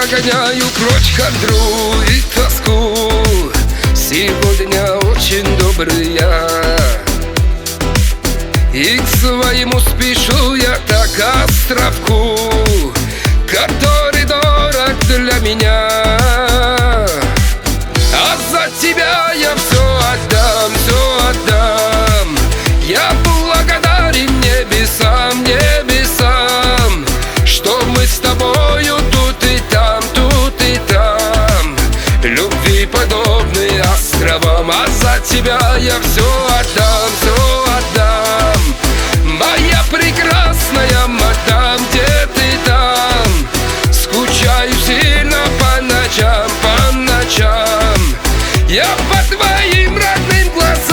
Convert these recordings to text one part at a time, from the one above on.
прогоняю прочь хандру и тоску. Сегодня очень добрый я, и к своему спешу я так островку, который дорог для меня. А за тебя я все отдам, все отдам. Я благодарен небесам, небесам, что мы с тобою тут и там, любви подобные островам. А за тебя я все отдам, все отдам. Моя прекрасная мадам, где ты там? Скучаю сильно по ночам, по ночам. Я по твоим родным глазам.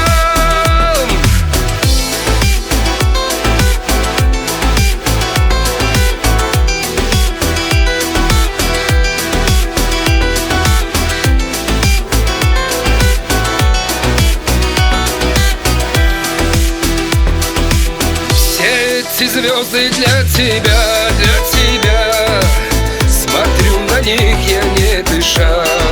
Эти звезды для тебя, для тебя. Смотрю на них, я не дыша.